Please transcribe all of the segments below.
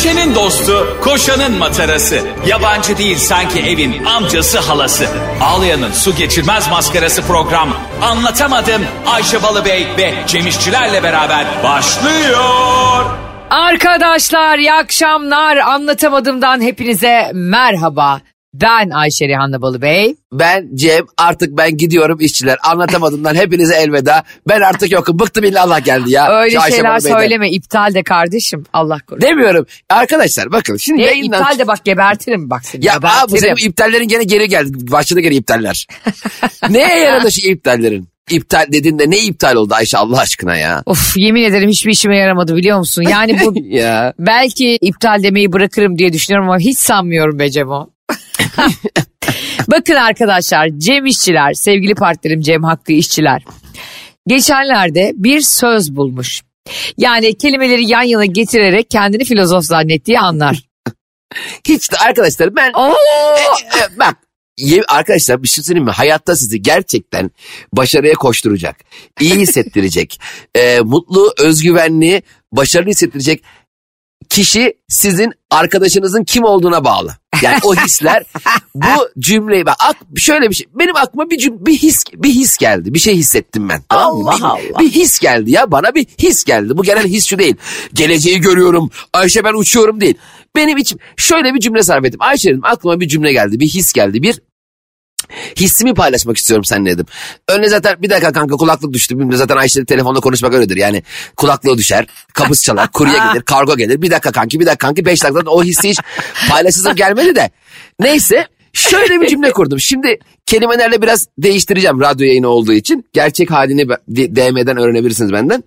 Ayşe'nin dostu, koşanın matarası. Yabancı değil sanki evin amcası halası. Ağlayan'ın su geçirmez maskarası program. Anlatamadım Ayşe Balıbey ve Cemişçilerle beraber başlıyor. Arkadaşlar iyi akşamlar. Anlatamadımdan hepinize merhaba. Ben Ayşe Rihanna Balıbey. Ben Cem, artık ben gidiyorum işçiler. Anlatamadığımdan hepinize elveda. Ben artık yokum. Bıktım, illallah geldi ya. Öyle şeyler söyleme. İptal de kardeşim. Allah korusun. Demiyorum. Arkadaşlar bakın şimdi yayından... İptal de bak, gebertirim bak seni. Ya bu senin iptallerin geri geldi. Başladı geri iptaller. Neye yaradı şu iptallerin? İptal dedin de ne iptal oldu Ayşe Allah aşkına ya? Of, yemin ederim hiçbir işime yaramadı biliyor musun? Yani bu ya. Belki iptal demeyi bırakırım diye düşünüyorum ama hiç sanmıyorum be Cemo. Bakın arkadaşlar, Cem İşçiler, sevgili partnerim Cem Hakkı İşçiler geçenlerde bir söz bulmuş. Yani kelimeleri yan yana getirerek kendini filozof zannettiği anlar. Hiç de arkadaşlar ben bak arkadaşlar bir şey söyleyeyim mi? Hayatta sizi gerçekten başarıya koşturacak, iyi hissettirecek, mutlu, özgüvenli, başarılı hissettirecek kişi sizin arkadaşınızın kim olduğuna bağlı. Yani o hisler bu cümleyi şöyle bir şey, benim aklıma bir his geldi. Bir şey hissettim ben. Tamam mı? Allah. Bir his geldi ya, bana bir his geldi. Bu gelen his şu değil. Geleceği görüyorum. Ayşe ben uçuyorum değil. Benim içim şöyle bir cümle sarf ettim. Ayşe dedim, aklıma bir cümle geldi. Bir his geldi. Bir hissimi paylaşmak istiyorum seninle dedim. Önüne zaten bir dakika kanka kulaklık düştü. Zaten Ayşe'yle telefonda konuşmak öyledir. Yani kulaklığı düşer, kapısı çalar, kurye gelir, kargo gelir. Bir dakika kanki 5 dakikada o hissi hiç paylaşısım gelmedi de. Neyse şöyle bir cümle kurdum. Şimdi kelimelerle biraz değiştireceğim radyo yayını olduğu için. Gerçek halini DM'den öğrenebilirsiniz benden.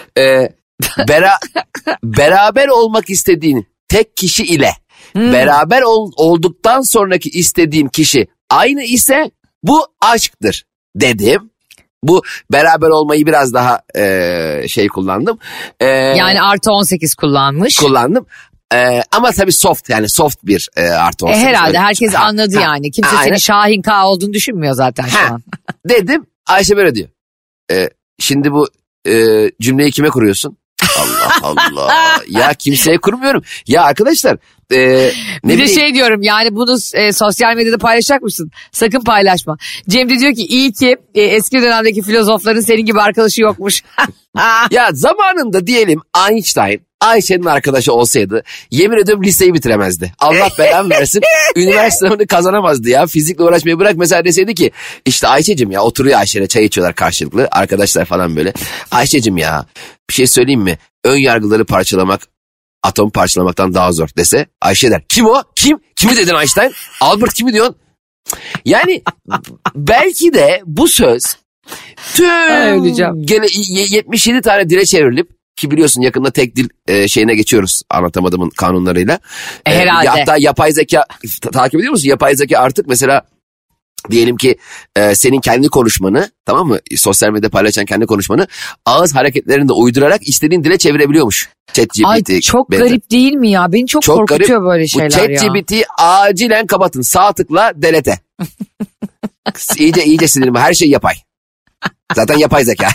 Beraber olmak istediğin tek kişi ile beraber olduktan sonraki istediğin kişi aynı ise bu aşktır dedim. Bu beraber olmayı biraz daha kullandım. Yani artı 18 kullandım. Ama tabii soft, yani soft bir artı 18. Herhalde herkes anladı yani. Kimse senin Şahin K olduğunu düşünmüyor zaten şu an. Dedim, Ayşe böyle diyor. Şimdi bu cümleyi kime kuruyorsun? Allah Allah. Ya kimseye kurmuyorum. Ya arkadaşlar. Bir de şey diyorum, yani bunu sosyal medyada paylaşacak mısın? Sakın paylaşma. Cem de diyor ki iyi ki eski dönemdeki filozofların senin gibi arkadaşı yokmuş. Ya zamanında diyelim Einstein Ayşe'nin arkadaşı olsaydı yemin ediyorum liseyi bitiremezdi. Allah belanı versin. Üniversite sınavını kazanamazdı ya. Fizikle uğraşmayı bırak, mesela deseydi ki işte Ayşe'cim ya, oturuyor Ayşe'yle çay içiyorlar karşılıklı arkadaşlar falan böyle. Ayşe'cim ya bir şey söyleyeyim mi? Ön yargıları parçalamak atom parçalamaktan daha zor dese, Ayşe der. Kim o? Kim? Kimi dedin Einstein? Albert kimi diyorsun? Yani belki de bu söz tüm 77 tane dile çevrilip, ki biliyorsun yakında tek dil şeyine geçiyoruz anlatamadığımın kanunlarıyla. Herhalde. Hatta yapay zeka takip ediyor musun? Yapay zeka artık mesela diyelim ki senin kendi konuşmanı, tamam mı? Sosyal medyada paylaşan kendi konuşmanı ağız hareketlerini de uydurarak istediğin dile çevirebiliyormuş. ChatGPT. Ay çok garip değil mi ya? Beni çok korkutuyor garip. Böyle şeyler ya. Bu ChatGPT'yi acilen kapatın. Sağ tıkla delete. İyice sinirimi. Her şey yapay. Zaten yapay zeka.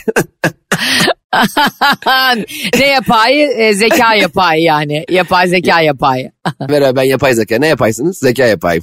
Ne yapay? Zeka yapay yani. Yapay zeka yapay. Merhaba, ben yapay zeka. Ne yapaysınız? Zeka yapayım.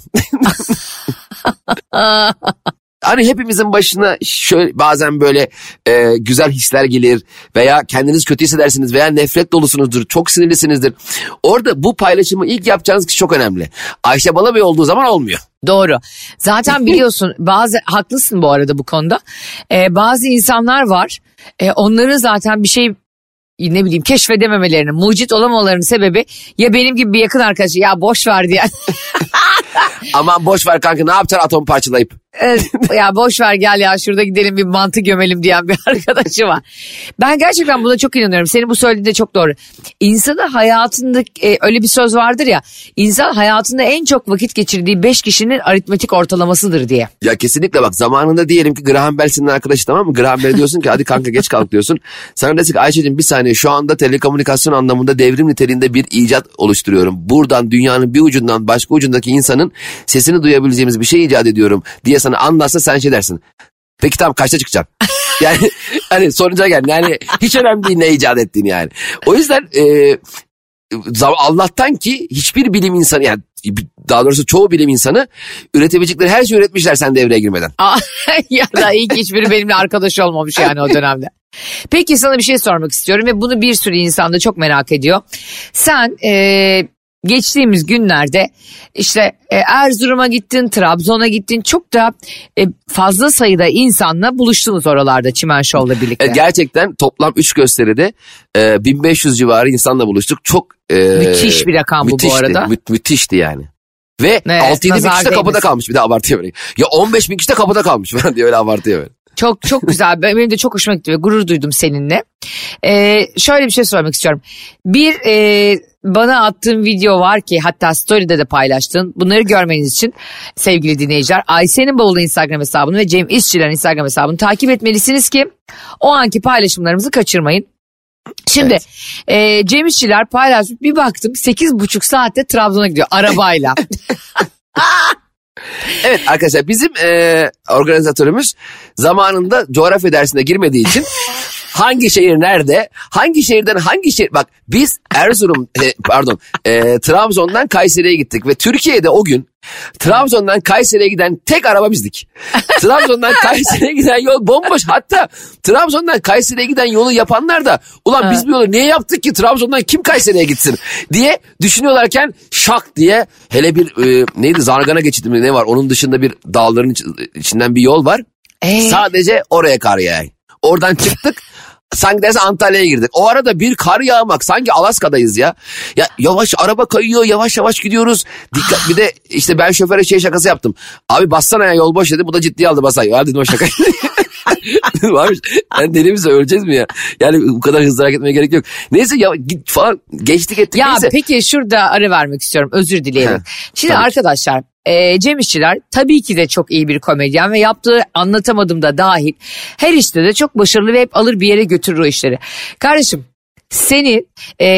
Hani hepimizin başına şöyle bazen böyle güzel hisler gelir veya kendiniz kötü hissedersiniz veya nefret dolusunuzdur, çok sinirlisinizdir. Orada bu paylaşımı ilk yapacağınız kişi çok önemli. Ayşe Balıbey olduğu zaman olmuyor. Doğru. Zaten biliyorsun haklısın bu arada bu konuda. Bazı insanlar var. Onların zaten bir şey keşfedememelerinin, mucit olamamalarının sebebi ya benim gibi bir yakın arkadaşı ya boş ver diye. Aman boş ver kanka, ne yapacaksın atom parçalayıp? Ya boş ver gel ya şurada gidelim bir mantı gömelim diyen bir arkadaşı var. Ben gerçekten buna çok inanıyorum. Senin bu söylediğin de çok doğru. İnsanın hayatında öyle bir söz vardır ya. İnsan hayatında en çok vakit geçirdiği 5 kişinin aritmetik ortalamasıdır diye. Ya kesinlikle bak, zamanında diyelim ki Graham Bell senin arkadaşı, tamam mı? Graham Bell diyorsun ki hadi kanka geç kalk diyorsun. Sana desin ki Ayşe'cim bir saniye, şu anda telekomünikasyon anlamında devrim niteliğinde bir icat oluşturuyorum. Buradan dünyanın bir ucundan başka ucundaki insanın sesini duyabileceğimiz bir şey icat ediyorum diye sana anlatsa sen şey dersin. Peki tamam, kaçta çıkacaksın? Yani hani sonuca gel. Yani hiç önemli değil ne icat ettiğin yani. O yüzden Allah'tan ki hiçbir bilim insanı, yani daha doğrusu çoğu bilim insanı üretebilecekleri her şeyi üretmişler sen devreye girmeden. Ya da ilk hiçbiri benimle arkadaş olmamış yani o dönemde. Peki sana bir şey sormak istiyorum ve bunu bir sürü insan da çok merak ediyor. Sen geçtiğimiz günlerde işte Erzurum'a gittin, Trabzon'a gittin. Çok da fazla sayıda insanla buluştunuz oralarda Çimen Show'la birlikte. Gerçekten toplam 3 gösteride 1500 civarı insanla buluştuk. Çok müthiş bir rakam bu arada. Müthişti yani. Ve 6-7 bin kişi de kapıda kalmış, bir de abartıya böyle. Ya 15 bin kişi de kapıda kalmış falan diye, öyle abartıya böyle. Çok çok güzel. Benim de çok hoşuma gitti ve gurur duydum seninle. Şöyle bir şey sormak istiyorum. Bana attığın video var ki, hatta story'de de paylaştın. Bunları görmeniz için sevgili dinleyiciler, Ayşe'nin Bavulu Instagram hesabını ve Cem İşçiler'in Instagram hesabını takip etmelisiniz ki o anki paylaşımlarımızı kaçırmayın. Şimdi Cem İşçiler paylaşmış, bir baktım 8,5 saatte Trabzon'a gidiyor arabayla. Evet arkadaşlar, bizim organizatörümüz zamanında coğrafya dersine girmediği için hangi şehir nerede, hangi şehirden hangi şehir, bak biz Trabzon'dan Kayseri'ye gittik ve Türkiye'de o gün Trabzon'dan Kayseri'ye giden tek araba bizdik. Trabzon'dan Kayseri'ye giden yol bomboş. Hatta Trabzon'dan Kayseri'ye giden yolu yapanlar da ulan biz bu yolu niye yaptık ki, Trabzon'dan kim Kayseri'ye gitsin diye düşünüyorlarken şak diye hele bir neydi, Zargana geçidi mi ne var, onun dışında bir dağların içinden bir yol var. Sadece oraya kar yağıyor. Oradan çıktık. Sanki derse Antalya'ya girdik. O arada bir kar yağmak, sanki Alaska'dayız ya. Ya yavaş araba kayıyor, yavaş yavaş gidiyoruz. Dikkat, bir de işte ben şoföre şakası yaptım. Abi bassana ya, yol boş dedi. Bu da ciddiye aldı, basayım. Ya dedim o şaka. Varmış. Yani deli misin, öleceğiz mi ya? Yani bu kadar hızlı hareket etmeye gerek yok. Neyse ya, git falan, geçtik ettik. Ya neyse. Peki şurada ara vermek istiyorum, özür dilerim. Şimdi tabii arkadaşlar Cem İşçiler tabii ki de çok iyi bir komedyen ve yaptığı Anlatamadım da dahil her işte de çok başarılı ve hep alır bir yere götürür o işleri. Kardeşim sen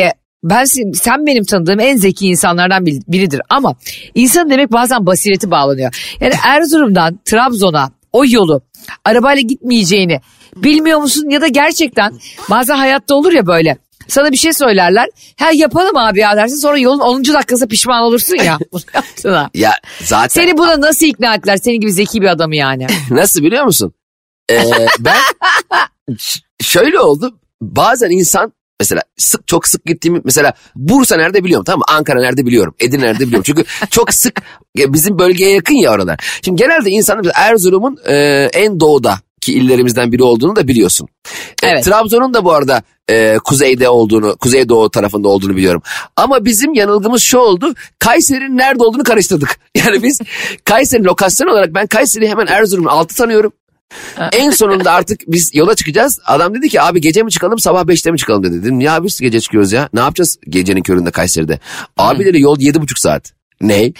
benim tanıdığım en zeki insanlardan biridir ama insan demek bazen basireti bağlanıyor. Yani Erzurum'dan Trabzon'a o yolu arabayla gitmeyeceğini bilmiyor musun, ya da gerçekten bazen hayatta olur ya böyle. Sana bir şey söylerler. Yapalım abi ya dersin. Sonra yolun 10. dakikası pişman olursun ya. Bunu yaptığına. Ya zaten. Seni buna nasıl ikna ettiler? Senin gibi zeki bir adamı yani. Nasıl biliyor musun? Ben şöyle oldu. Bazen insan mesela çok sık gittiğim, mesela Bursa nerede biliyorum, tamam mı? Ankara nerede biliyorum. Edirne nerede biliyorum. Çünkü çok sık bizim bölgeye yakın ya oralar. Şimdi genelde insanlar Erzurum'un en doğudaki illerimizden biri olduğunu da biliyorsun. Evet. Trabzon'un da bu arada kuzeyde olduğunu, kuzeydoğu tarafında olduğunu biliyorum. Ama bizim yanılgımız şu oldu. Kayseri'nin nerede olduğunu karıştırdık. Yani biz Kayseri lokasyon olarak, ben Kayseri'yi hemen Erzurum'un altı tanıyorum. En sonunda artık biz yola çıkacağız. Adam dedi ki abi gece mi çıkalım, sabah 5'te mi çıkalım dedi. Dedim ya biz gece çıkıyoruz ya. Ne yapacağız gecenin köründe Kayseri'de? Abi dedi yol 7,5 saat. Ne?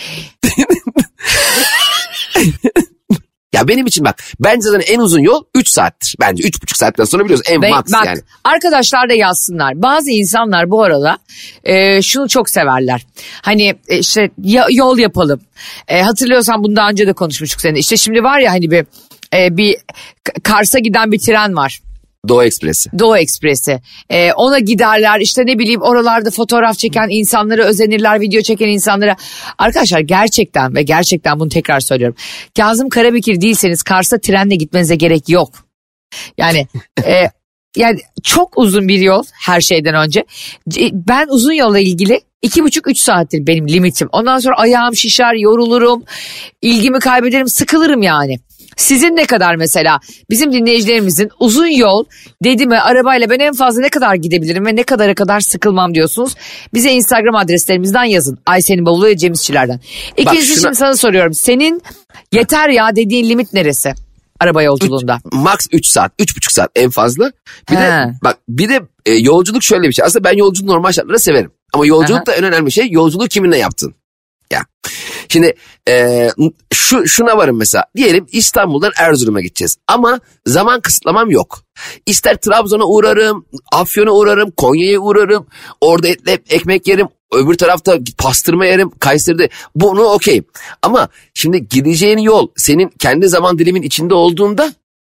Ya benim için bak, bence zaten en uzun yol 3 saattir. Bence 3,5 saatten sonra biliyoruz en max bak, yani. Arkadaşlar da yazsınlar. Bazı insanlar bu arada şunu çok severler. Hani işte yol yapalım. Hatırlıyorsan bunu daha önce de konuşmuştuk seninle. İşte şimdi var ya hani bir Kars'a giden bir tren var. Doğu Ekspresi. Doğu Ekspresi. Ona giderler, işte ne bileyim oralarda fotoğraf çeken insanlara özenirler, video çeken insanlara. Arkadaşlar gerçekten ve gerçekten bunu tekrar söylüyorum. Kazım Karabekir değilseniz Kars'a trenle gitmenize gerek yok. Yani yani çok uzun bir yol her şeyden önce. Ben uzun yolla ilgili 2,5-3 saattir benim limitim. Ondan sonra ayağım şişer, yorulurum, ilgimi kaybederim, sıkılırım yani. Sizin ne kadar mesela, bizim dinleyicilerimizin uzun yol dedi mi arabayla ben en fazla ne kadar gidebilirim ve ne kadara kadar sıkılmam diyorsunuz. Bize Instagram adreslerimizden yazın. Ayşe'nin Bavulu ve Cem İşçiler'den. İkincisi şimdi sana soruyorum. Senin yeter ya dediğin limit neresi araba yolculuğunda? Max 3 saat, 3,5 saat en fazla. Bir de yolculuk şöyle bir şey. Aslında ben yolculuğu normal şartlarda severim. Ama yolculukta en önemli şey yolculuğu kiminle yaptın. Ya. Şimdi şuna varım mesela. Diyelim İstanbul'dan Erzurum'a gideceğiz. Ama zaman kısıtlamam yok. İster Trabzon'a uğrarım, Afyon'a uğrarım, Konya'ya uğrarım. Orada ekmek yerim. Öbür tarafta pastırma yerim. Kayseri'de. Bunu okeyim. Ama şimdi gideceğin yol senin kendi zaman dilimin içinde olduğunda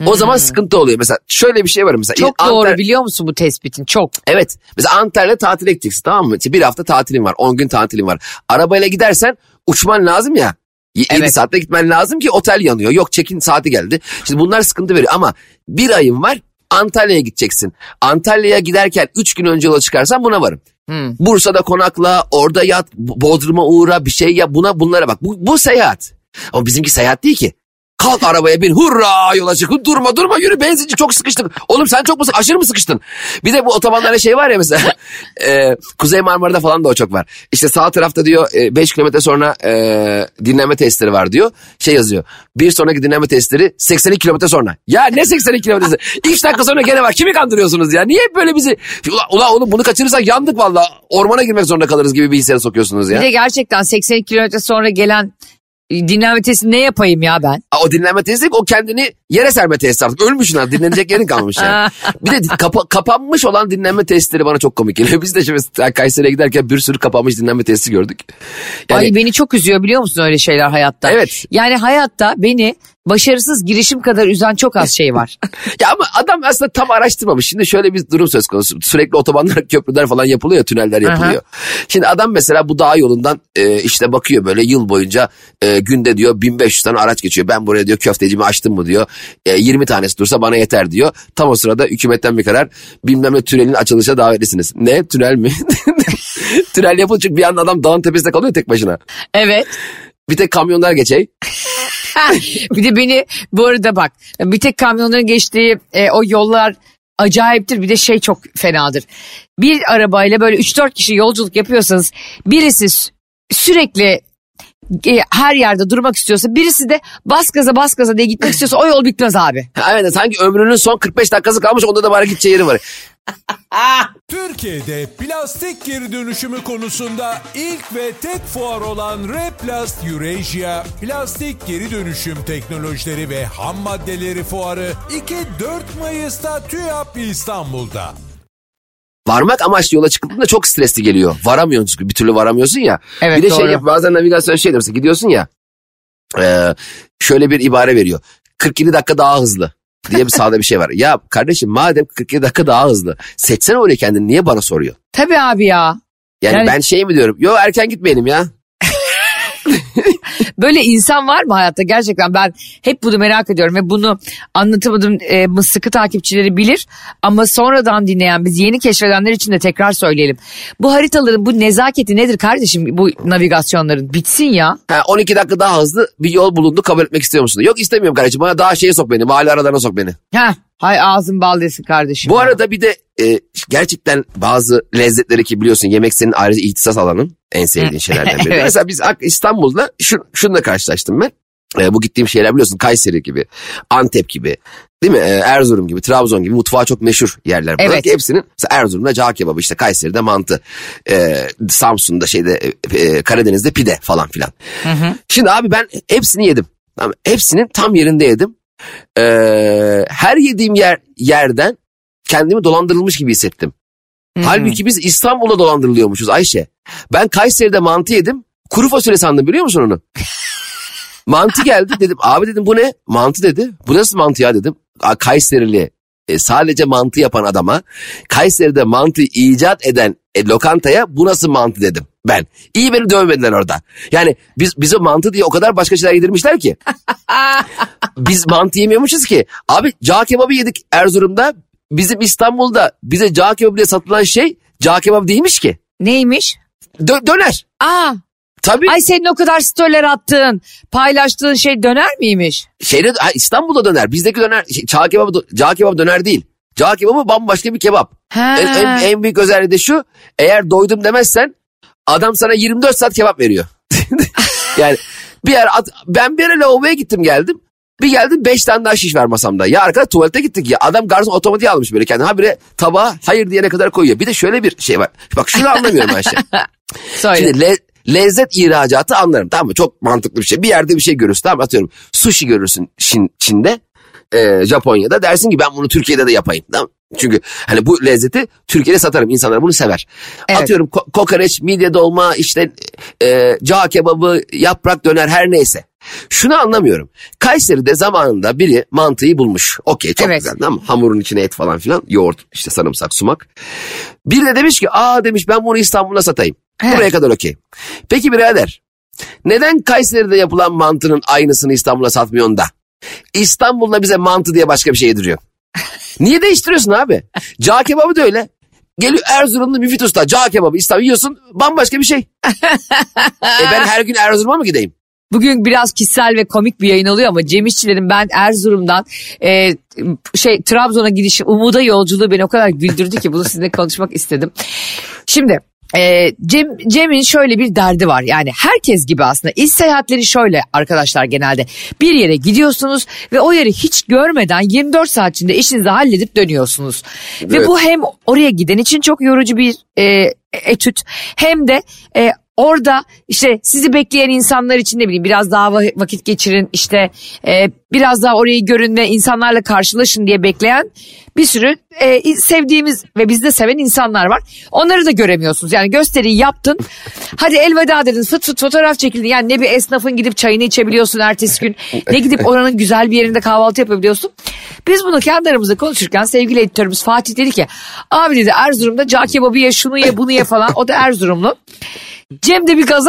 O zaman sıkıntı oluyor. Mesela şöyle bir şey var mesela. Çok doğru biliyor musun bu tespitin? Çok. Evet. Mesela Antalya'da tatile gideceksin, tamam mı? İşte bir hafta tatilin var. 10 gün tatilin var. Arabayla gidersen uçman lazım ya. 7 saatte gitmen lazım ki otel yanıyor. Yok, check-in saati geldi. Şimdi bunlar sıkıntı veriyor ama bir ayın var, Antalya'ya gideceksin. Antalya'ya giderken 3 gün önce yola çıkarsan buna varım. Bursa'da konakla, orada yat, Bodrum'a uğra, bir şey yap, bunlara bak. Bu seyahat. Ama bizimki seyahat değil ki. Kalk arabaya bin, hurra yola çık, durma yürü, benzinci çok sıkıştık. Oğlum sen çok mu aşırı mı sıkıştın? Bir de bu otobanlarda şey var ya mesela Kuzey Marmara'da falan da o çok var. İşte sağ tarafta diyor 5 kilometre sonra dinlenme testleri var diyor. Şey yazıyor, bir sonraki dinlenme testleri 82 kilometre sonra. Ya ne 82 kilometresi? 2 dakika sonra gene var, kimi kandırıyorsunuz ya? Niye hep böyle bizi ula oğlum bunu kaçırırsak yandık valla, ormana girmek zorunda kalırız gibi bir hissiyata sokuyorsunuz ya. Bir de gerçekten 82 kilometre sonra gelen dinlenme testi ne yapayım ya ben? O dinlenme testi o kendini yere serme testi artık. Ölmüşsün artık, dinlenecek yerin kalmış yani. Bir de kapanmış olan dinlenme testleri bana çok komik geliyor. Biz de şimdi Kayseri'ye giderken bir sürü kapanmış dinlenme testi gördük. Yani, ay beni çok üzüyor biliyor musun öyle şeyler hayatta? Evet. Yani hayatta beni başarısız girişim kadar üzen çok az şey var. Ya ama adam aslında tam araştırmamış. Şimdi şöyle bir durum söz konusu. Sürekli otobanlar, köprüler falan yapılıyor ya, tüneller yapılıyor. Şimdi adam mesela bu dağ yolundan işte bakıyor böyle yıl boyunca günde diyor 1500 tane araç geçiyor. Ben buraya diyor köftecimi açtım mı diyor. 20 tanesi dursa bana yeter diyor. Tam o sırada hükümetten bir karar, bilmem ne tünelin açılışa davetlisiniz. Ne, tünel mi? Tünel yapılıyor çünkü bir anda adam dağın tepesinde kalıyor tek başına. Evet. Bir tek kamyonlar geçey. Bir de beni bu arada bak, bir tek kamyonların geçtiği o yollar acayiptir. Bir de şey çok fenadır. Bir arabayla böyle 3-4 kişi yolculuk yapıyorsanız birisi sürekli her yerde durmak istiyorsa, birisi de bas gaza diye gitmek istiyorsa o yol bitmez abi. Evet, sanki ömrünün son 45 dakikası kalmış, onda da bari gideceği yeri var. Türkiye'de plastik geri dönüşümü konusunda ilk ve tek fuar olan Replast Eurasia, plastik geri dönüşüm teknolojileri ve ham maddeleri fuarı 2-4 Mayıs'ta TÜYAP İstanbul'da. Varmak amaçlı yola çıktığında çok stresli geliyor. Varamıyorsun çünkü bir türlü varamıyorsun ya. Evet, bir de doğru. şey yap, bazen navigasyon şey diyorsa gidiyorsun ya, şöyle bir ibare veriyor. 47 dakika daha hızlı diye bir sağda bir şey var. Ya kardeşim madem 47 dakika daha hızlı, seçsene oraya kendini, niye bana soruyor? Tabii abi ya. Yani ben şey mi diyorum? Yo, erken gitmeyelim ya. Böyle insan var mı hayatta? Gerçekten ben hep bunu merak ediyorum ve bunu anlatamadığım sıkı takipçileri bilir. Ama sonradan dinleyen, biz yeni keşfedenler için de tekrar söyleyelim. Bu haritaların bu nezaketi nedir kardeşim, bu navigasyonların? Bitsin ya. 12 dakika daha hızlı bir yol bulundu, kabul etmek istiyor musun? Yok, istemiyorum kardeşim, bana daha şeye sok beni, mahalle aralarına sok beni. Hay ağzın bal desin kardeşim. Bu arada bir de gerçekten bazı lezzetleri, ki biliyorsun yemek senin ayrıca ihtisas alanın, en sevdiğin şeylerden biri. Evet. Mesela biz İstanbul'da şununla karşılaştım ben. Bu gittiğim şeyler biliyorsun Kayseri gibi, Antep gibi, değil mi? Erzurum gibi, Trabzon gibi mutfağı çok meşhur yerler. Bunlar Evet. ki hepsinin, mesela Erzurum'da cağ kebabı, işte Kayseri'de mantı, Samsun'da Karadeniz'de pide falan filan. Şimdi abi ben hepsini yedim. Tamam, hepsinin tam yerinde yedim. Her yediğim yerden kendimi dolandırılmış gibi hissettim. Halbuki biz İstanbul'da dolandırılıyormuşuz Ayşe. Ben Kayseri'de mantı yedim. Kuru fasulye sandım, biliyor musun onu? Mantı geldi, dedim abi dedim bu ne? Mantı dedi. Bu nasıl mantı ya dedim. Kayserili sadece mantı yapan adama, Kayseri'de mantı icat eden lokantaya bu nasıl mantı dedim ben. İyi beni dövmediler orada. Yani bize mantı diye o kadar başka şeyler yedirmişler ki. Biz mantı yemiyormuşuz ki. Abi cağ kebabı yedik Erzurum'da. Bizim İstanbul'da bize cağ kebabı diye satılan şey cağ kebabı değilmiş ki. Neymiş? Döner. Tabii. Ay senin o kadar storyler attığın, paylaştığın şey döner miymiş? İstanbul'da döner. Bizdeki döner cağ kebabı döner değil. Cağ kebabı bambaşka bir kebap. En büyük özelliği de şu: eğer doydum demezsen adam sana 24 saat kebap veriyor. Yani ben bir ara lavaboya gittim geldim. Bir geldim 5 tane daha şiş var masamda. Ya arkadaş tuvalete gittik ya. Adam garson otomatiğe almış böyle kendine. Habire tabağa hayır diyene kadar koyuyor. Bir de şöyle bir şey var. Bak şunu anlamıyorum Ayşe. Söyle. Şimdi lezzet ihracatı anlarım, tamam mı? Çok mantıklı bir şey. Bir yerde bir şey görürsün, tamam mı? Atıyorum sushi görürsün Çin'de, Japonya'da, dersin ki ben bunu Türkiye'de de yapayım. Tamam. Çünkü hani bu lezzeti Türkiye'de satarım. İnsanlar bunu sever. Evet. Atıyorum kokoreç, midye dolma, işte cağ kebabı, yaprak döner, her neyse. Şunu anlamıyorum. Kayseri'de zamanında biri mantıyı bulmuş. Okey, çok Evet. güzel değil mi? Hamurun içine et falan filan. Yoğurt, işte sarımsak, sumak. Biri de demiş ki demiş ben bunu İstanbul'da satayım. Buraya kadar okey. Peki birader, neden Kayseri'de yapılan mantının aynısını İstanbul'a satmıyorsun da İstanbul'da bize mantı diye başka bir şey yediriyor? Niye değiştiriyorsun abi? Cağ kebabı da öyle. Geliyor Erzurumlu Müfit Usta, cağ kebabı İstanbul yiyorsun, bambaşka bir şey. Ben her gün Erzurum'a mı gideyim? Bugün biraz kişisel ve komik bir yayın oluyor ama Cem İşçilerin ben Erzurum'dan Trabzon'a gidişi, umuda yolculuğu beni o kadar güldürdü ki bunu sizinle konuşmak istedim. Şimdi Cem'in şöyle bir derdi var, yani herkes gibi aslında iş seyahatleri şöyle arkadaşlar, genelde bir yere gidiyorsunuz ve o yeri hiç görmeden 24 saat içinde işinizi halledip dönüyorsunuz. Evet. Ve bu hem oraya giden için çok yorucu bir etüt, hem de orada işte sizi bekleyen insanlar için ne bileyim biraz daha vakit geçirin, işte biraz daha orayı görün ve insanlarla karşılaşın diye bekleyen bir sürü sevdiğimiz ve biz de seven insanlar var. Onları da göremiyorsunuz. Yani gösteriyi yaptın, hadi elveda dedin, fıt fıt fotoğraf çekildin. Yani ne bir esnafın gidip çayını içebiliyorsun ertesi gün, ne gidip oranın güzel bir yerinde kahvaltı yapabiliyorsun. Biz bunu kendi aramızda konuşurken sevgili editörümüz Fatih dedi ki, abi dedi Erzurum'da cağ kebabı ye, şunu ye, bunu ye falan. O da Erzurumlu. Cem de bir gaza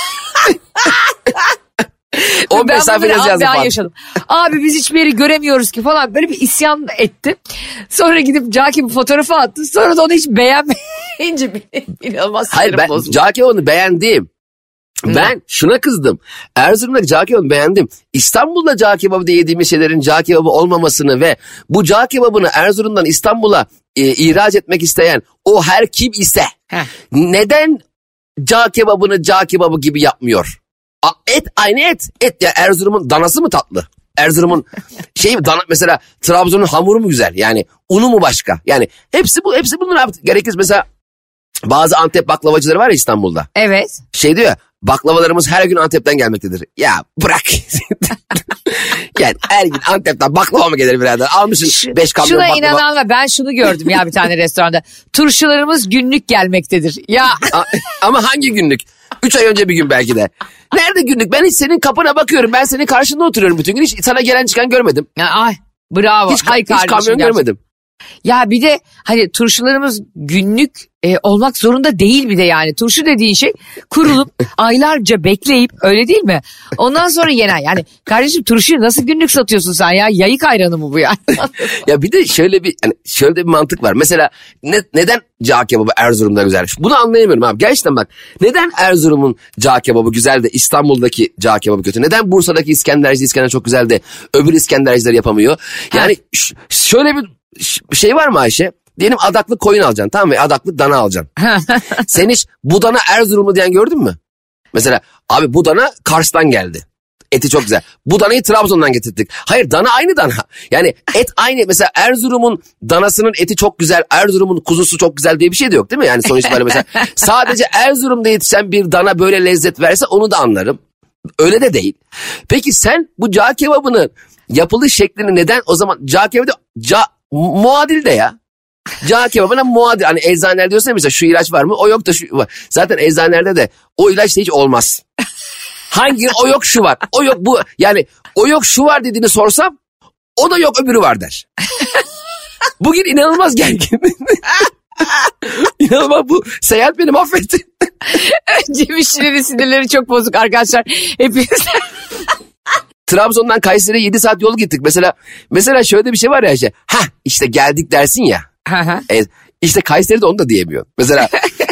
O mesafede yazdım falan. Yaşadım. Abi biz hiçbir yeri göremiyoruz ki falan, böyle bir isyan etti. Sonra gidip cağ kebabı fotoğrafı attı. Sonra da onu hiç beğenmeyince inanılmaz Hayır, ben cağ kebabını beğendim. Ben şuna kızdım. Erzurum'daki cağ kebabını beğendim. İstanbul'da cağ kebabı diye yediğimiz şeylerin cağ kebabı olmamasını ve bu cağ kebabını Erzurum'dan İstanbul'a ihraç etmek isteyen o her kim ise neden cağ kebabını cağ kebabı gibi yapmıyor? Et aynı et. Et ya, Erzurum'un danası mı tatlı? Erzurum'un mesela Trabzon'un hamuru mu güzel? Yani unu mu başka? Yani hepsi bunun abi. Gerekirse mesela bazı Antep baklavacıları var ya İstanbul'da. Evet. Diyor ya, baklavalarımız her gün Antep'ten gelmektedir. Ya bırak. Yani her gün Antep'ten baklava mı gelir birader? Almışsın 5 kamyon baklava. Şuna inanan ve ben şunu gördüm ya bir tane restoranda. Turşularımız günlük gelmektedir. Ya. Ama hangi günlük? 3 ay önce bir gün belki de. Nerede günlük? Ben hiç senin kapına bakıyorum. Ben senin karşında oturuyorum bütün gün. Hiç sana gelen çıkan görmedim. Ay bravo. Hiç kamyon gerçekten görmedim. Ya bir de hani turşularımız günlük olmak zorunda değil bir de yani. Turşu dediğin şey kurulup aylarca bekleyip, öyle değil mi? Ondan sonra yenen, yani kardeşim turşuyu nasıl günlük satıyorsun sen ya? Yayık ayranı mı bu yani? Ya bir de şöyle bir mantık var. Mesela neden cağ kebabı Erzurum'da güzelmiş? Bunu anlayamıyorum abi. Gerçekten bak, neden Erzurum'un cağ kebabı güzel de İstanbul'daki cağ kebabı kötü? Neden Bursa'daki İskender çok güzel de öbür İskenderciler yapamıyor? Yani şöyle bir şey var mı Ayşe? Diyelim adaklı koyun alacaksın, tamam mı? Adaklı dana alacaksın. Sen hiç bu dana Erzurumlu diyen gördün mü? Mesela abi bu dana Kars'tan geldi. Eti çok güzel. Bu danayı Trabzon'dan getirdik. Hayır, dana aynı dana. Yani et aynı. Mesela Erzurum'un danasının eti çok güzel, Erzurum'un kuzusu çok güzel diye bir şey de yok değil mi? Yani sonuçta böyle mesela sadece Erzurum'da yetişen bir dana böyle lezzet verse onu da anlarım. Öyle de değil. Peki sen bu cağ kebabının yapılış şeklini neden o zaman cağ kebabı muadil de ya. Cağ kebabına muadil. Hani eczanelerde diyorsun ya mesela şu ilaç var mı? O yok da şu var. Zaten eczanelerde de o ilaç da hiç olmaz. Hangi o yok şu var. O yok bu. Yani o yok şu var dediğini sorsam o da yok öbürü var der. Bugün inanılmaz gergin. İnanılmaz, bu seyahat beni mahvetti. Cem İşçilerin sinirleri çok bozuk arkadaşlar. Hepiniz. Trabzon'dan Kayseri'ye 7 saat yol gittik. Mesela şöyle bir şey var ya işte. İşte geldik dersin ya. İşte Kayseri'de onu da diyemiyor. Mesela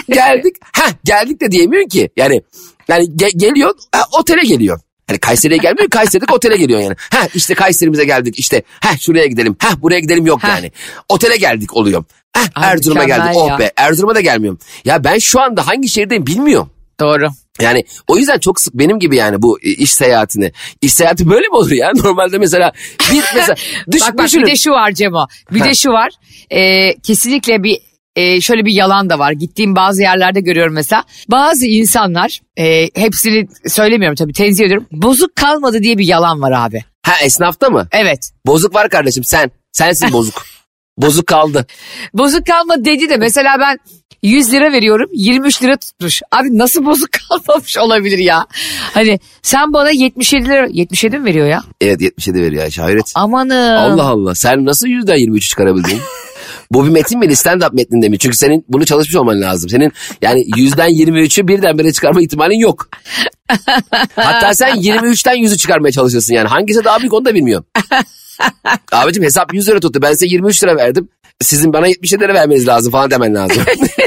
geldik de diyemiyorsun ki. Yani geliyor, otele geliyor. Hani Kayseri'ye gelmiyor, Kayseri'deki otele geliyor yani. İşte Kayseri'mize geldik, işte şuraya gidelim, buraya gidelim yok yani. Otele geldik oluyor. Erzurum'a geldik, oh be, Erzurum'a da gelmiyorum. Ya ben şu anda hangi şehirdeyim bilmiyorum. Doğru. Yani o yüzden çok sık benim gibi yani bu iş seyahatini. İş seyahati böyle mi olur ya? Normalde mesela bak bir de şu var Cemo. Bir de şu var. Kesinlikle şöyle bir yalan da var. Gittiğim bazı yerlerde görüyorum mesela. Bazı insanlar, hepsini söylemiyorum tabii, tenzih ediyorum. Bozuk kalmadı diye bir yalan var abi. Esnafta mı? Evet. Bozuk var kardeşim, sensin bozuk. Bozuk kaldı. Bozuk kalma dedi de mesela ben 100 lira veriyorum 23 lira tutmuş. Abi nasıl bozuk kalmamış olabilir ya? Hani sen bana 77 lira 77 mi veriyor ya? Evet 77 veriyor Ayşe, hayret. Amanım. Allah Allah, sen nasıl 100'den 23 çıkarabildin? Bu bir metin mi, stand-up metninde mi? Çünkü senin bunu çalışmış olman lazım. Senin yani 100'den 23'ü birdenbire çıkarma ihtimalin yok. Hatta sen 23'ten 100'ü çıkarmaya çalışırsın yani. Hangisi daha büyük onu da bilmiyorum. Abicim hesap 100 lira tuttu. Ben size 23 lira verdim. Sizin bana 77 lira vermeniz lazım falan demen lazım.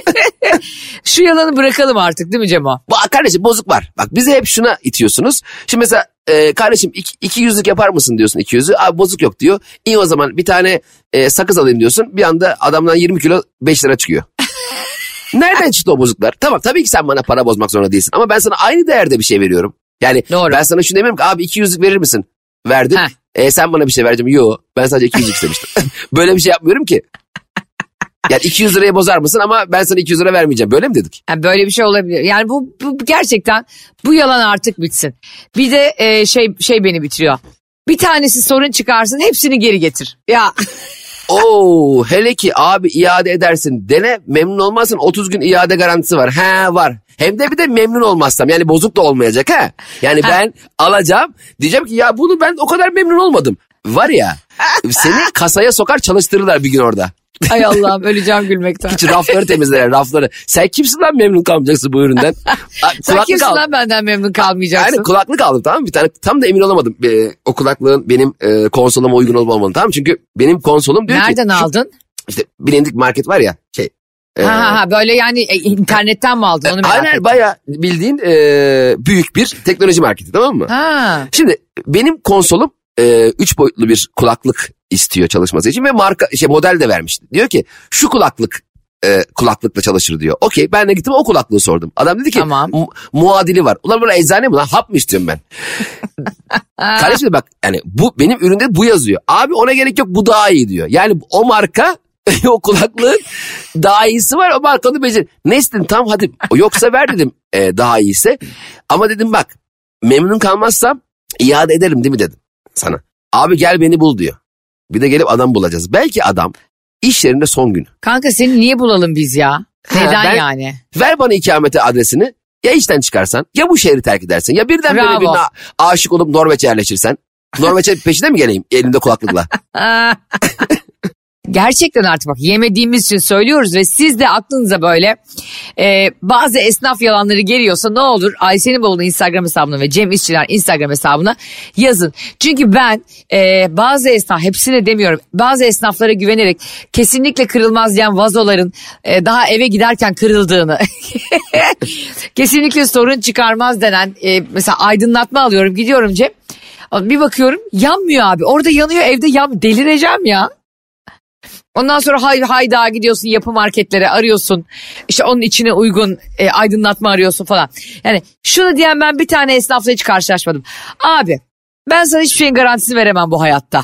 Şu yalanı bırakalım artık değil mi Cemo? Kardeşim bozuk var. Bak bizi hep şuna itiyorsunuz. Şimdi mesela kardeşim 200'lük yapar mısın diyorsun 200'ü. Abi bozuk yok diyor. İyi o zaman bir tane sakız alayım diyorsun. Bir anda adamdan 20 kilo 5 lira çıkıyor. Nereden çıktı o bozuklar? Tamam tabii ki sen bana para bozmak zorunda değilsin. Ama ben sana aynı değerde bir şey veriyorum. Yani doğru. Ben sana şunu demiyorum ki abi 200'lük verir misin? Verdim. Sen bana bir şey vereceğim. Yok, ben sadece 200'lük istemiştim. Böyle bir şey yapmıyorum ki. Yani 200 liraya bozar mısın ama ben sana 200 lira vermeyeceğim. Böyle mi dedik? Yani böyle bir şey olabilir. Yani bu gerçekten bu yalan artık bitsin. Bir de şey beni bitiriyor. Bir tanesi sorun çıkarsın hepsini geri getir. Ya. Hele ki abi iade edersin. Dene, memnun olmazsın, 30 gün iade garantisi var. Var. Hem de bir de memnun olmazsam, yani bozuk da olmayacak ha. Yani ben alacağım, diyeceğim ki ya bunu ben o kadar memnun olmadım. Var ya, seni kasaya sokar çalıştırırlar bir gün orada. Ay Allah'ım öleceğim gülmekten. Hiç rafları temizler, rafları. Sen kimsin lan memnun kalmayacaksın bu üründen? Sen kimsin lan benden memnun kalmayacaksın? Yani kulaklık aldım, tamam mı? Bir tane, tam da emin olamadım. O kulaklığın benim konsoluma uygun olup olmalı, tamam mı? Çünkü benim konsolum diyor nereden aldın? İşte bilindik market var ya. Böyle yani internetten mi aldın onu merak ettim. Aynen, bayağı bildiğin büyük bir teknoloji marketi, tamam mı? Şimdi benim konsolum 3 boyutlu bir kulaklık istiyor çalışması için ve marka model de vermişti. Diyor ki şu kulaklıkla çalışır diyor. Okey, ben de gittim o kulaklığı sordum. Adam dedi ki tamam. Muadili var. Ulan böyle eczane mi lan, hap mı istiyorum ben? Kardeşim bak, yani bu benim üründe bu yazıyor. Abi ona gerek yok, bu daha iyi diyor. Yani o marka o kulaklığın daha iyisi var, o markanı beceri. Ne istedin tam, hadi yoksa ver dedim daha iyiyse. Ama dedim bak, memnun kalmazsam iade ederim değil mi dedim sana. Abi gel beni bul diyor. Bir de gelip adam bulacağız. Belki adam iş yerinde son günü. Kanka seni niye bulalım biz ya? Neden yani? Ver bana ikamete adresini. Ya işten çıkarsan, ya bu şehri terk edersin, ya birdenbire birine aşık olup Norveç'e yerleşirsen. Norveç'e peşine mi geleyim elimde kulaklıkla? Gerçekten artık bak, yemediğimiz için söylüyoruz ve siz de aklınıza böyle bazı esnaf yalanları geliyorsa ne olur Ayşe'nin bavulu Instagram hesabına ve Cem İşçiler Instagram hesabına yazın. Çünkü ben bazı esnaf, hepsine demiyorum, bazı esnaflara güvenerek kesinlikle kırılmaz diyen vazoların daha eve giderken kırıldığını, kesinlikle sorun çıkarmaz denen mesela aydınlatma alıyorum, gidiyorum Cem, bir bakıyorum yanmıyor abi, orada yanıyor evde, delireceğim ya. Ondan sonra hayda gidiyorsun yapı marketlere, arıyorsun işte onun içine uygun aydınlatma arıyorsun falan. Yani şunu diyen ben bir tane esnafla hiç karşılaşmadım. Abi ben sana hiçbir şeyin garantisini veremem bu hayatta.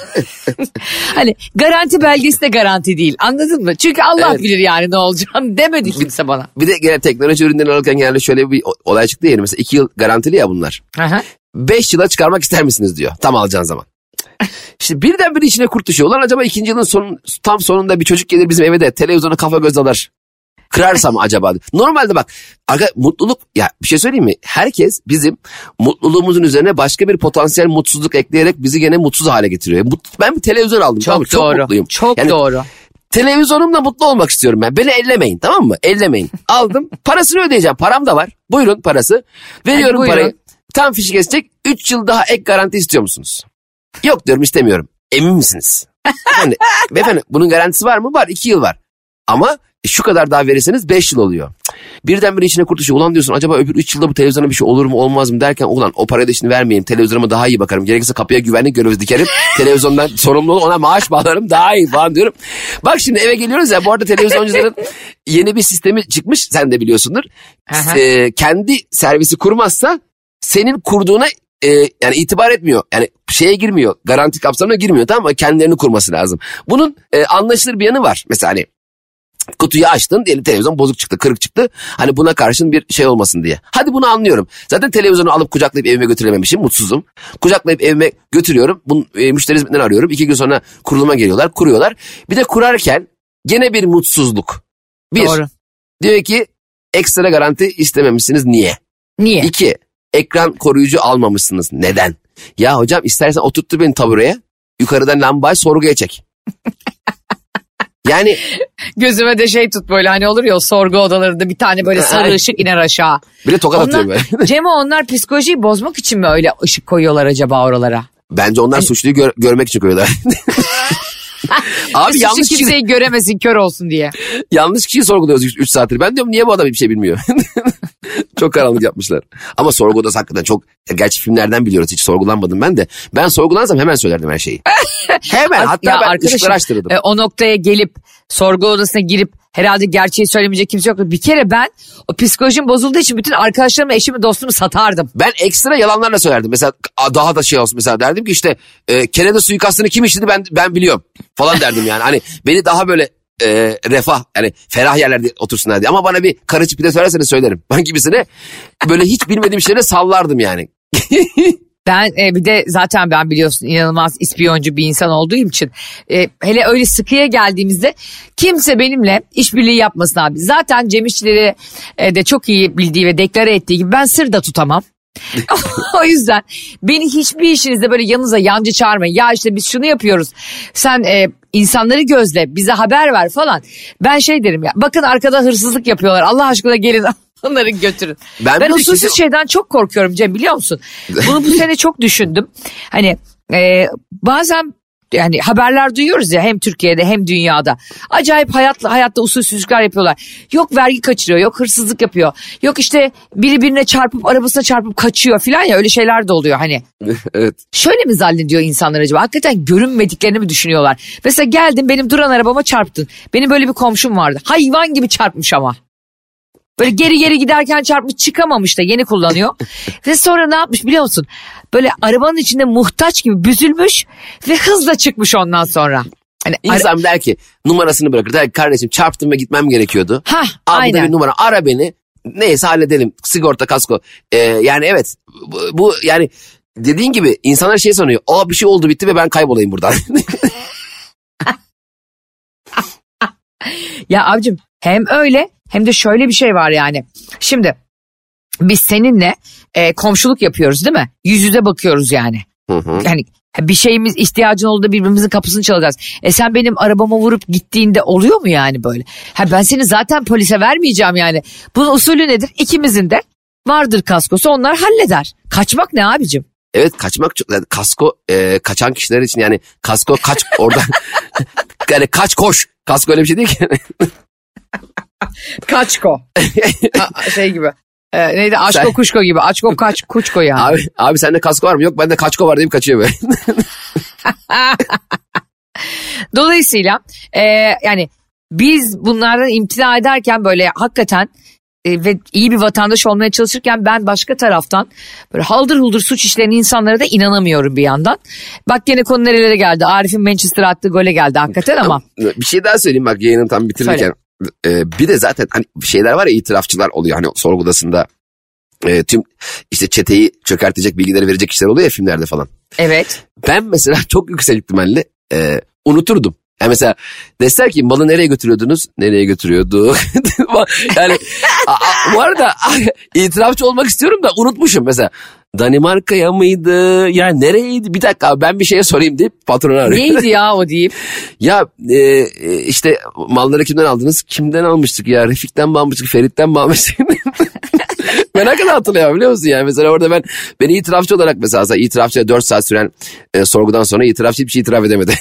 Hani garanti belgesi de garanti değil, anladın mı? Çünkü Allah bilir yani ne olacağını, demedi kimse bana. Bir de gene teknoloji ürünlerini alırken genelde şöyle bir olay çıktı ya, mesela 2 yıl garantili ya bunlar. 5 yıla çıkarmak ister misiniz diyor tam alacağın zaman. İşte birdenbire içine kurt düşüyor. Ulan acaba 2. yılın tam sonunda bir çocuk gelir bizim eve de televizyona kafa göz alır. Kırarsa mı acaba? Normalde bak mutluluk, ya bir şey söyleyeyim mi? Herkes bizim mutluluğumuzun üzerine başka bir potansiyel mutsuzluk ekleyerek bizi gene mutsuz hale getiriyor. Ben bir televizyon aldım. Çok tamam, doğru. Çok mutluyum. Çok yani, doğru. Televizyonumla mutlu olmak istiyorum ben. Beni ellemeyin, tamam mı? Ellemeyin. Aldım. Parasını ödeyeceğim. Param da var. Buyurun parası. Veriyorum buyurun. Parayı. Tam fişi kesecek. 3 yıl daha ek garanti istiyor musunuz? Yok diyorum, istemiyorum. Emin misiniz? Beyefendi bunun garantisi var mı? Var, 2 yıl var. Ama şu kadar daha verirseniz 5 yıl oluyor. Birdenbire içine kurt düşüyor. Ulan diyorsun acaba öbür 3 yılda bu televizyona bir şey olur mu olmaz mı derken, ulan o parayı da şimdi vermeyeyim. Televizyonuma daha iyi bakarım. Gerekirse kapıya güvenlik görevlisi dikerim. Televizyondan sorumlu ona maaş bağlarım, daha iyi falan diyorum. Bak şimdi eve geliyoruz ya, bu arada televizyoncuların yeni bir sistemi çıkmış, sen de biliyorsundur. Kendi servisi kurmazsa senin kurduğuna yani itibar etmiyor. Yani şeye girmiyor. Garanti kapsamına girmiyor, tamam mı? Kendilerini kurması lazım. Bunun anlaşılır bir yanı var. Mesela hani Kutuyu açtın diyelim, televizyon bozuk çıktı, kırık çıktı. Hani buna karşın bir şey olmasın diye. Hadi bunu anlıyorum. Zaten televizyonu alıp kucaklayıp evime götürememişim, mutsuzum. Kucaklayıp evime götürüyorum. Müşteri hizmetinden arıyorum. 2 gün sonra kuruluma geliyorlar, kuruyorlar. Bir de kurarken gene bir mutsuzluk. Bir, Doğru. diyor ki ekstra garanti istememişsiniz, niye? Niye? 2, ekran koruyucu almamışsınız, neden? Ya hocam istersen oturttur beni tabureye, yukarıdan lambayı sorguya çek. Yani Gözüme de şey tut böyle, hani olur ya o sorgu odalarında bir tane böyle sarı ışık iner aşağı. bir de tokat atıyor böyle. Cemo, onlar psikolojiyi bozmak için mi öyle ışık koyuyorlar acaba oralara? Bence onlar suçluyu görmek için koyuyorlar. Abi Suçlu kimseyi göremesin, kör olsun diye. yanlış kişiyi sorguluyoruz 3 saattir. Ben diyorum niye bu adam hiçbir şey bilmiyor? Çok karanlık yapmışlar. Ama sorgu odası hakikaten çok... Gerçi filmlerden biliyoruz, hiç sorgulanmadım ben de. Ben sorgulansam hemen söylerdim her şeyi. Hemen, hatta Ya ben arkadaşım, ışıkları açtırırdım. o noktaya gelip sorgu odasına girip herhalde gerçeği söylemeyecek kimse yoktu. Bir kere ben o psikolojim bozulduğu için bütün arkadaşlarımı, eşimi, dostumu satardım. Ben ekstra yalanlarla söylerdim. Mesela daha da şey olsun, mesela derdim ki işte Kennedy suikastını kim işledi ben biliyorum falan derdim yani. Hani beni daha böyle refah, yani ferah yerlerde otursunlar diye. Ama bana bir karıcı pide söylerseniz söylerim. Ben gibisine böyle hiç bilmediğim şeylere sallardım yani. Ben bir de zaten ben biliyorsun inanılmaz ispiyoncu bir insan olduğum için hele öyle sıkıya geldiğimizde kimse benimle işbirliği yapmasın abi. Zaten Cem İşçileri de çok iyi bildiği ve deklare ettiği gibi ben sır da tutamam. O yüzden beni hiçbir işinizde böyle yanınıza yancı çağırmayın. Ya işte biz şunu yapıyoruz. Sen insanları gözle, bize haber ver falan. Ben şey derim ya, bakın arkada hırsızlık yapıyorlar. Allah aşkına gelin onları götürün. Ben usulsüz şeyden çok korkuyorum Cem, biliyor musun? Bunu bu sene çok düşündüm. Hani bazen yani haberler duyuyoruz ya, hem Türkiye'de hem dünyada. Acayip hayatta usulsüzlükler yapıyorlar. Yok vergi kaçırıyor, yok hırsızlık yapıyor. Yok işte biri birine çarpıp arabasına çarpıp kaçıyor falan ya, öyle şeyler de oluyor hani. Evet. Şöyle mi zannediyor insanlar acaba? Hakikaten görünmediklerini mi düşünüyorlar? Mesela geldin benim duran arabama çarptın. Benim böyle bir komşum vardı. Hayvan gibi çarpmış ama. Böyle geri giderken çarpmış, çıkamamış da yeni kullanıyor. Ve sonra ne yapmış biliyor musun? Böyle arabanın içinde muhtaç gibi büzülmüş ve hızla çıkmış ondan sonra. Hani İnsan der ki, numarasını bırakır. Der ki kardeşim çarptım ve gitmem gerekiyordu. Aynen. Bir numara, ara beni. Neyse halledelim. Sigorta, kasko. Yani evet bu yani dediğin gibi insanlar şey sanıyor. Bir şey oldu bitti ve ben kaybolayım buradan. Ya abicim, hem öyle hem de şöyle bir şey var yani. Şimdi biz seninle komşuluk yapıyoruz değil mi? Yüz yüze bakıyoruz yani. Yani bir şeyimiz, ihtiyacın olduğunda birbirimizin kapısını çalacağız. Sen benim arabama vurup gittiğinde oluyor mu yani böyle? Ben seni zaten polise vermeyeceğim yani. Bunun usulü nedir? İkimizin de vardır kaskosu, onlar halleder. Kaçmak ne abicim? Evet, kaçmak çok, yani kasko kaçan kişiler için yani kasko kaç oradan yani kaç koş. Kasko öyle bir şey değil ki. Kaçko. Şey gibi. Neydi? Aşko kuşko gibi. Açko kaç kuşko yani. Abi sende kasko var mı? Yok bende kaçko var deyip kaçıyor böyle. Dolayısıyla yani biz bunlardan imtina ederken böyle hakikaten ve iyi bir vatandaş olmaya çalışırken ben başka taraftan böyle haldır huldur suç işleyen insanlara da inanamıyorum bir yandan. Bak gene konu nerelere geldi. Arif'in Manchester attığı gole geldi hakikaten ama. Bir şey daha söyleyeyim bak, yayını tam bitirirken. Bir de zaten hani şeyler var ya, itirafçılar oluyor hani sorgu odasında. Tüm işte çeteyi çökertecek bilgileri verecek kişiler oluyor ya filmlerde falan. Evet. Ben mesela çok yüksek ihtimalle unuturdum. Yani mesela deseler ki malı nereye götürüyordunuz? Nereye götürüyorduk? Yani bu arada itirafçı olmak istiyorum da unutmuşum mesela. Danimarka'ya mıydı? Ya nereydi? Bir dakika abi, ben bir şeye sorayım deyip patronu arıyorum. Neydi ya o deyip? Ya işte malları kimden aldınız? Kimden almıştık ya? Refik'ten mi almıştık? Ferit'ten mi almıştık? Ben ne kadar hatırlıyorum biliyor musun yani? Mesela orada beni itirafçı olarak mesela itirafçıya 4 saat süren sorgudan sonra itirafçı hiçbir şey itiraf edemedi.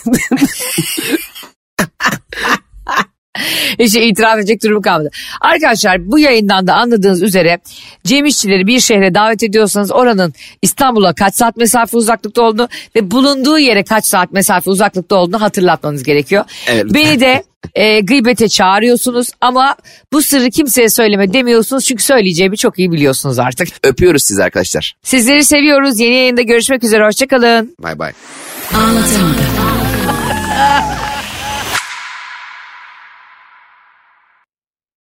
Hiç itiraf edecek durumu kalmadı. Arkadaşlar bu yayından da anladığınız üzere Cem İşçileri bir şehre davet ediyorsanız oranın İstanbul'a kaç saat mesafe uzaklıkta olduğunu ve bulunduğu yere kaç saat mesafe uzaklıkta olduğunu hatırlatmanız gerekiyor. Evet. Beni de gıybete çağırıyorsunuz ama bu sırrı kimseye söyleme demiyorsunuz çünkü söyleyeceğimi çok iyi biliyorsunuz artık. Öpüyoruz sizi arkadaşlar. Sizleri seviyoruz. Yeni yayında görüşmek üzere. Hoşçakalın. Bay bay. Anlatamadım.